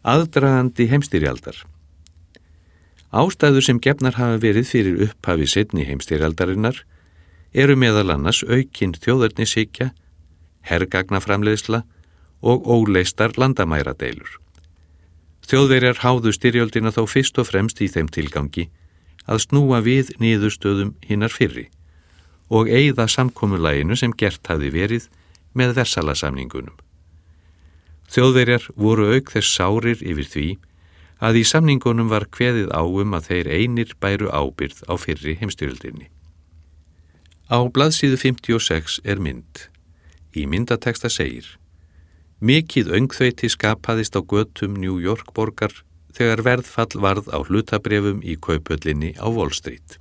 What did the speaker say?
Aðdragandi heimsstyrjaldar. Ástæður sem gefnar hafa verið fyrir upphafi seinni heimsstyrjaldarinnar eru meðal annars aukin þjóðernishyggja, hergagnaframleiðsla og óleystar landamæradeilur. Þjóðverjar háðu styrjöldina þó fyrst og fremst í þeim tilgangi að snúa við niðurstöðum hinnar fyrri og eyða samkomulaginu sem gert hafði verið með Versalasamningunum. Þjóðverjar voru auk þess sárir yfir því að í samningunum var kveðið á að þeir einir bæru ábyrgð á fyrri heimsstyrjöldinni. Á blaðsíðu 56 er mynd. Í myndateksta segir: Mikið öngþveiti skapaðist á götum New York borgar þegar verðfall varð á hlutabréfum í kauphöllinni á Wall Street.